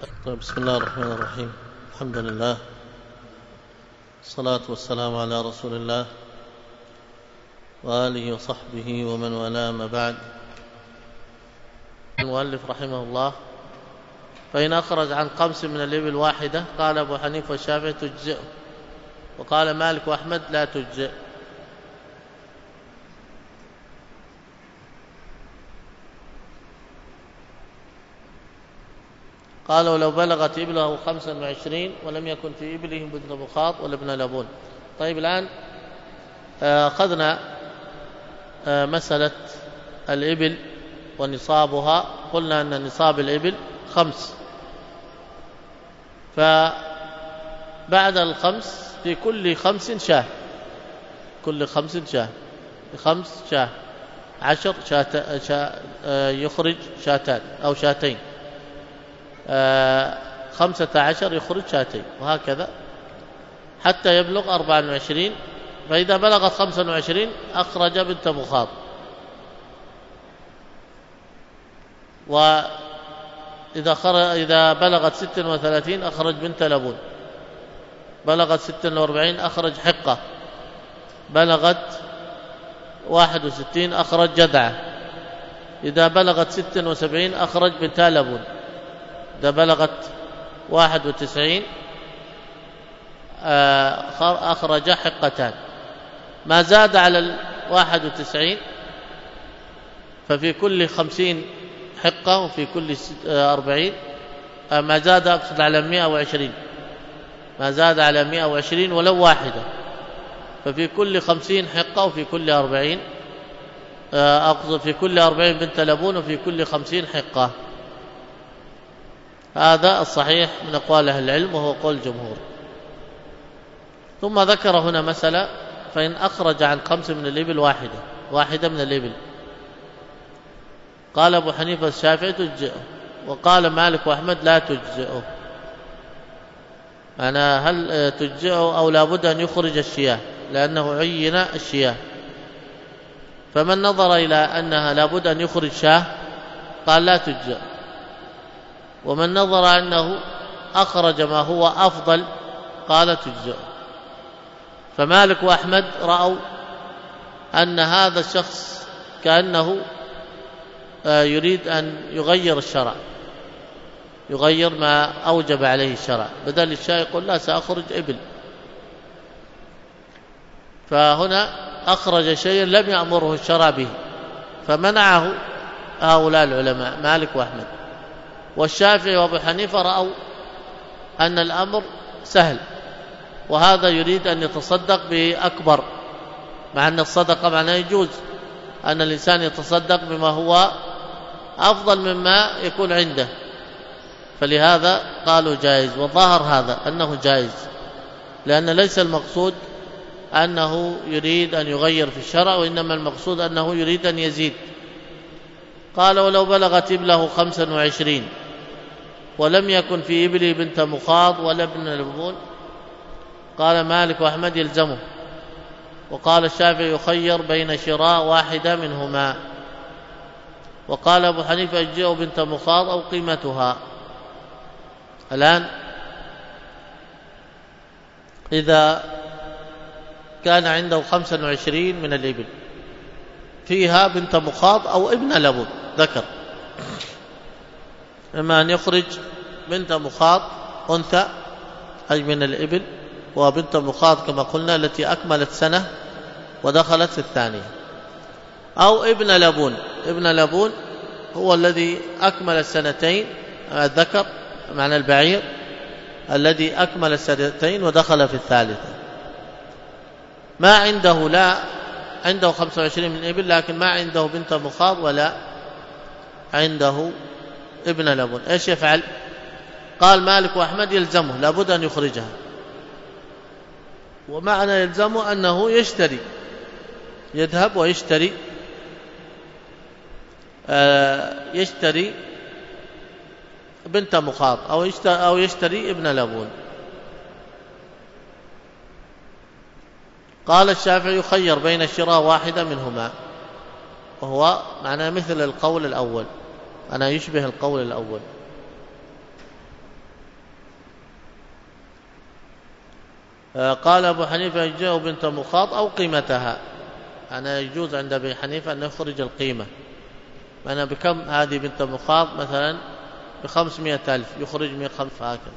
طيب، بسم الله الرحمن الرحيم. الحمد لله، الصلاة والسلام على رسول الله وآله وصحبه ومن والاه، ما بعد. المؤلف رحمه الله: فإن أخرج عن خمس من الإبل واحدة، قال أبو حنيفة والشافعي تجزئه، وقال مالك وأحمد لا تجزئ. قالوا لو بلغت إبله 25 ولم يكن في إبله ابن مخاض ولا ابن لبون. طيب، الآن أخذنا مسألة الإبل ونصابها. قلنا أن نصاب الإبل 5، فبعد الخمس في كل 5 شاه، كل 5 شاه، 5 شاه 10 يخرج شاتان أو شاتين، 15 يخرج شاتين، وهكذا حتى يبلغ 24. فإذا بلغت 25 أخرج بنت مخاض، إذا بلغت 36 أخرج بنت لبون، بلغت 46 أخرج حقة، بلغت 61 أخرج جذعة، إذا بلغت 76 أخرج بنت لبون، إذا بلغت 91 أخرج حقتان. ما زاد على 91 ففي كل 50 حقة، وفي كل 40. ما زاد أقصد على 120، ما زاد على 120 ولو واحدة، ففي كل 50 حقة، وفي كل 40 أقصد في كل 40 بنت لبون، وفي كل 50 حقة. هذا الصحيح من أقوال أهل العلم، وهو قول الجمهور. ثم ذكر هنا مسألة: فإن أخرج عن 5 من الإبل واحدة من الإبل، قال أبو حنيفة الشافعي تجزئه، وقال مالك وأحمد لا تجزئه. أنا هل تجزئه أو لا بد أن يخرج الشياه، لأنه عين الشياه. فمن نظر إلى أنها لا بد أن يخرج شاه قال لا تجزئ، ومن نظر أنه أخرج ما هو أفضل قال تجزئ. فمالك وأحمد رأوا أن هذا الشخص كأنه يريد أن يغير الشرع، يغير ما أوجب عليه الشرع، بدل الشاة يقول لا سأخرج إبل، فهنا أخرج شيئا لم يأمره الشرع به، فمنعه هؤلاء العلماء مالك وأحمد. والشافعي وأبو حنيفة رأوا أن الأمر سهل، وهذا يريد أن يتصدق بأكبر، مع أن الصدقة معناه يجوز أن الإنسان يتصدق بما هو أفضل مما يكون عنده، فلهذا قالوا جائز. والظاهر هذا أنه جائز، لأن ليس المقصود أنه يريد أن يغير في الشرع، وإنما المقصود أنه يريد أن يزيد. قال ولو بلغت إبله 25 ولم يكن في إبله بنت مخاض ولا ابن لبون، قال مالك وأحمد يلزمه، وقال الشافعي يخير بين شراء واحدة منهما، وقال أبو حنيفة يجزئه بنت مخاض أو قيمتها. الآن إذا كان عنده 25 من الإبل فيها بنت مخاض أو ابن لبون ذكر، إما أن يخرج بنت مخاض أنثى أي من الإبل، وبنت مخاض كما قلنا التي أكملت سنة ودخلت في الثانية، أو ابن لبون. ابن لبون هو الذي أكمل السنتين، الذكر معنى البعير الذي أكمل السنتين ودخل في الثالثة. ما عنده، لا عنده 25 من الإبل، لكن ما عنده بنت مخاض ولا عنده ابن لبون، إيش يفعل؟ قال مالك وأحمد يلزمه، لابد أن يخرجها. ومعنى يلزمه أنه يشتري، يذهب ويشتري يشتري بنت مخاض أو يشتري ابن لبون. قال الشافعي يخير بين شراء واحدة منهما، وهو معناه مثل القول الأول، أنا يشبه القول الأول. قال أبو حنيفة يجزئ بنت مخاض أو قيمتها. أنا يجوز عند أبي حنيفة أن يخرج القيمة. أنا بكم هذه بنت مخاض؟ مثلا ب500,000، يخرج 105 هكذا.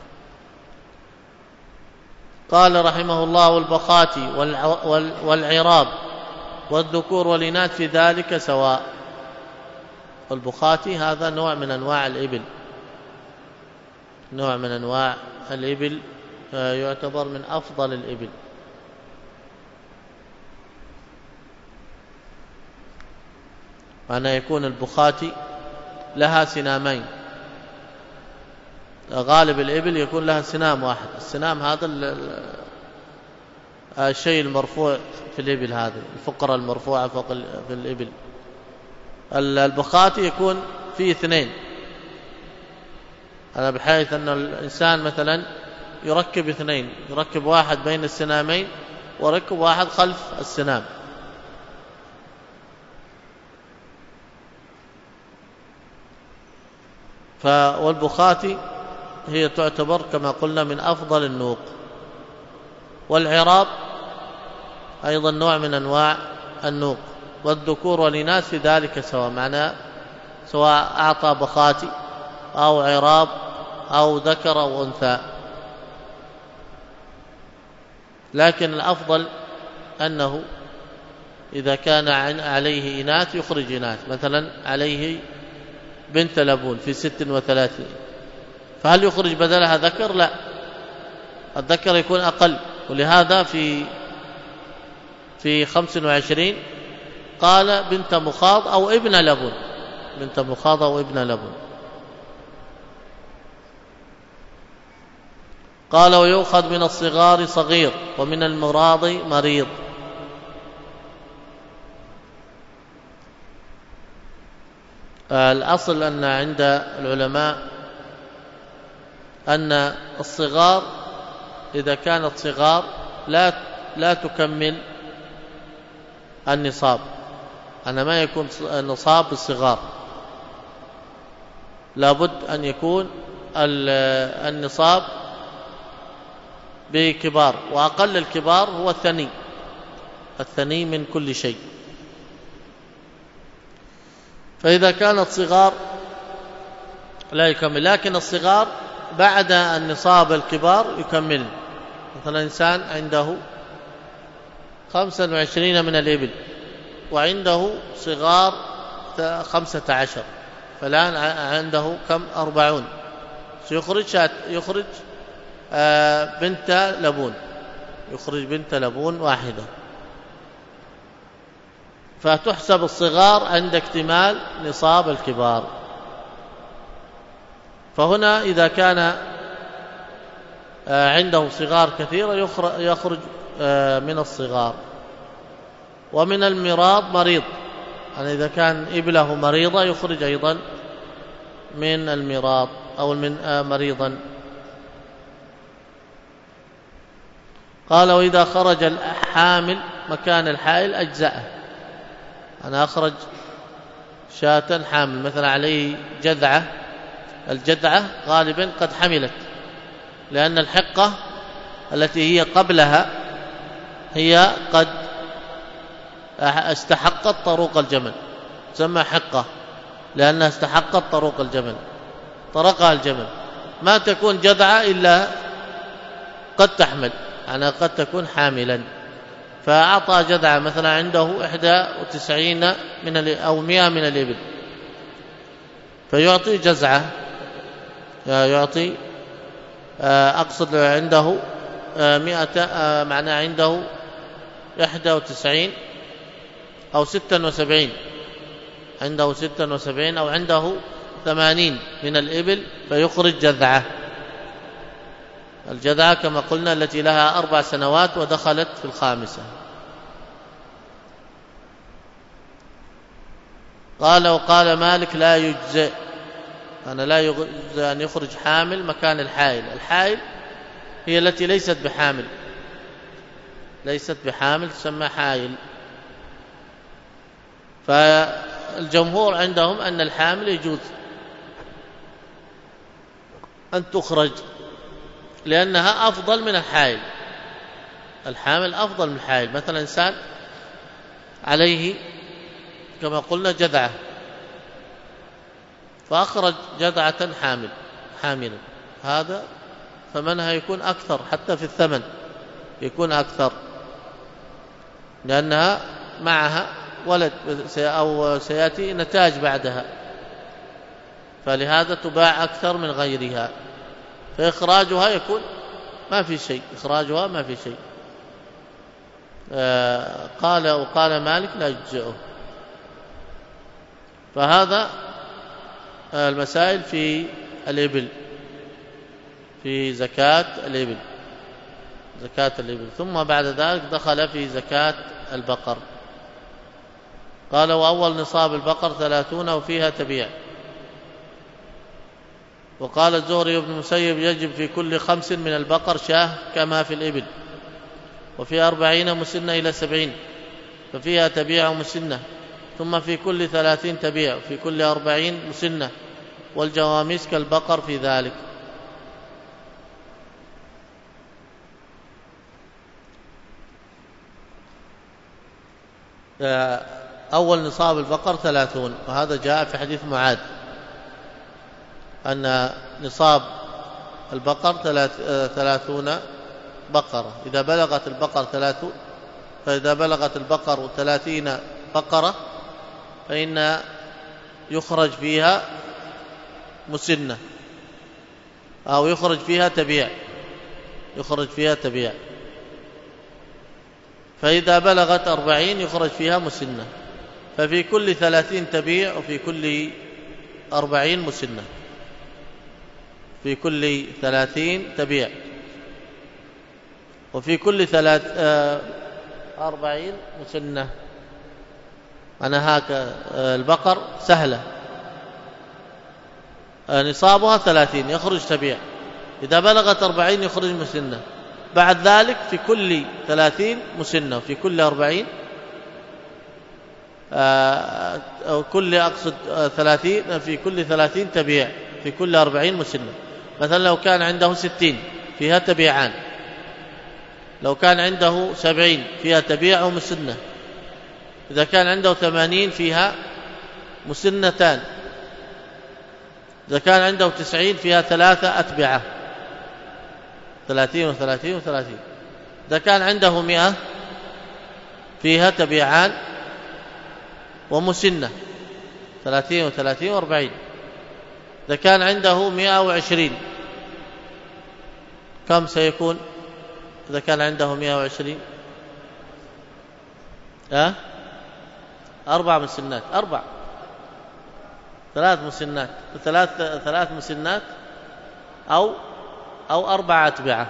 قال رحمه الله: والبخاتي والعراب والذكور والإناث في ذلك سواء. والبخاتي هذا نوع من أنواع الإبل، نوع من أنواع الإبل، يعتبر من أفضل الإبل. معنى يكون البخاتي لها سنامين. غالب الإبل يكون لها سنام واحد. السنام هذا الشيء المرفوع في الإبل، هذه الفقرة المرفوعة فوق في الإبل. البخاتي يكون فيه 2، هذا بحيث أن الإنسان مثلا يركب 2، يركب واحد بين السنامين وركب واحد خلف السنام. والبخاتي هي تعتبر كما قلنا من أفضل النوق. والعراب أيضا نوع من أنواع النوق. والذكور والإناث في ذلك سواء، معناه سواء أعطى بخاتي أو عراب أو ذكر أو أنثى. لكن الأفضل أنه إذا كان عليه إناث يخرج إناث. مثلا عليه بنت لبون في 36، فهل يخرج بدلها ذكر؟ لا، الذكر يكون أقل. ولهذا في 25 قال بنت مخاض أو ابن لبون، بنت مخاض أو ابن لبون. قال: ويؤخذ من الصغار صغير ومن المراض مريض. الأصل أن عند العلماء أن الصغار إذا كانت صغار لا تكمل النصاب. أنا ما يكون النصاب بالصغار، لابد أن يكون النصاب بكبار، وأقل الكبار هو الثني من كل شيء. فإذا كانت صغار لا يكمل، لكن الصغار بعد النصاب الكبار يكمل. مثلا إنسان عنده 25 من الإبل وعنده صغار 15، فالآن عنده كم؟ 40. يخرج بنت لبون، يخرج بنت لبون واحدة، فتحسب الصغار عند اكتمال نصاب الكبار. فهنا إذا كان عنده صغار كثيرة يخرج من الصغار. ومن المراض مريض، يعني إذا كان إبله مريضة يخرج أيضا من المراض أو من مريضا. قال: وإذا خرج الحامل مكان الحائل أجزأه. أنا أخرج شاة حامل، مثلا عليه جذعة، الجذعة غالبا قد حملت، لأن الحقة التي هي قبلها هي قد استحقت طروق الجمل، تسمى حقة لأنها استحقت طروق الجمل، طرقها الجمل. ما تكون جذعة إلا قد تحمل، يعني قد تكون حاملا. فأعطى جذعة مثلا عنده 91 أو 100 من الإبل، فيعطي جزعة، يعطي أقصد عنده 100، معناه عنده 91 أو 76، عنده 76 أو عنده 80 من الإبل، فيخرج جذعة. الجذعة كما قلنا التي لها 4 سنوات ودخلت في الخامسة. قال: وقال مالك: لا يجزئ، أنا لا يجزئ أن يخرج حامل مكان الحائل. الحائل هي التي ليست بحامل، ليست بحامل تسمى حائل. فالجمهور عندهم أن الحامل يجوز أن تخرج لأنها أفضل من الحائل. الحامل أفضل من الحائل. مثلا إنسان عليه كما قلنا جذعة، فأخرج جذعة حاملا، هذا ثمنها يكون أكثر، حتى في الثمن يكون أكثر، لأنها معها ولد أو سيأتي نتاج بعدها، فلهذا تباع أكثر من غيرها، فإخراجها يكون ما في شيء، إخراجها ما في شيء. وقال مالك لا يجزئه. فهذا المسائل في الإبل، في زكاة الإبل، زكاة الإبل. ثم بعد ذلك دخل في زكاة البقر. قال وأول نصاب البقر 30 وفيها تبيع. وقال الزهري بن المسيب يجب في كل 5 من البقر شاه كما في الإبل، وفي 40 مسنة إلى 70 ففيها تبيع مسنة، ثم في كل 30 تبيع، وفي كل 40 مسنة، والجواميس كالبقر في ذلك. أول نصاب البقر 30، وهذا جاء في حديث معاذ أن نصاب البقر 30 بقرة. إذا بلغت البقر 30، فإذا بلغت البقر 30 بقرة فإن يخرج فيها مسنة أو يخرج فيها تبيع، يخرج فيها تبيع. فإذا بلغت 40 يخرج فيها مسنة، ففي كل 30 تبيع، وفي كل 40 مسنة، في كل 30 تبيع، وفي كل 40 مسنة. أنا هاك البقر سهلة نصابها 30 يخرج تبيع، إذا بلغت 40 يخرج مسنة، بعد ذلك في كل 30 مسنة، وفي كل 40 أو كل أقصد 30، في كل 30 تبيع، في كل 40 مسنة. مثلا لو كان عنده 60 فيها تبيعان، لو كان عنده 70 فيها تبيع ومسنة، إذا كان عنده 80 فيها مسنتان، إذا كان عنده 90 فيها 3 أتبعة، 30 و30 و30. إذا كان عنده 100 فيها تبيعان ومسنة، 30 و30 و40. إذا كان عنده 120 كم سيكون؟ إذا كان عنده 120 4 مسنات، 3 مسنات، 3 مسنات أو 4 أتبعة،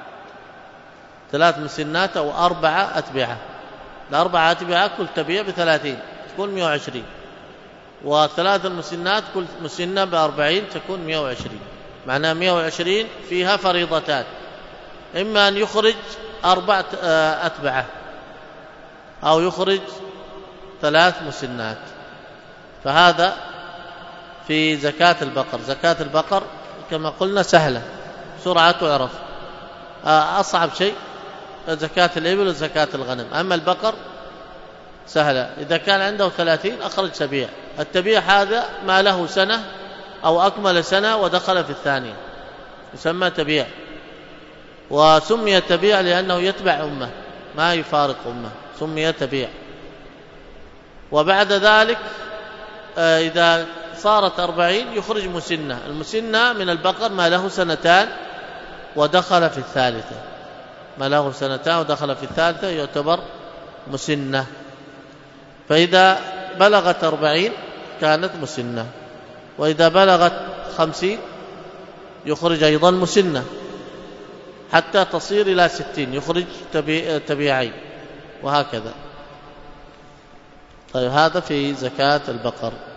3 مسنات أو 4 أتبعة. الأربعة أتبعة كل تبيع ب30 تكون 120، و3 المسنات كل مسنة ب40 تكون 120. معناها 120 فيها فريضتان، إما أن يخرج 4 أتبعة أو يخرج 3 مسنات. فهذا في زكاة البقر. زكاة البقر كما قلنا سهلة، سرعة تعرف. أصعب شيء زكاة الإبل وزكاة الغنم. أما البقر سهلة، إذا كان عنده 30 أخرج تبيع. التبيع هذا ما له سنة أو أكمل سنة ودخل في الثانية يسمى تبيع، وسمي تبيع لأنه يتبع أمه ما يفارق أمه، سمي تبيع. وبعد ذلك إذا صارت 40 يخرج مسنة. المسنة من البقر ما له 2 ودخل في الثالثة، ما له 2 ودخل في الثالثة يعتبر مسنة. فإذا بلغت 40 كانت مسنة، وإذا بلغت 50 يخرج أيضا مسنة، حتى تصير إلى 60 يخرج تبيعين، وهكذا. طيب هذا في زكاة البقر.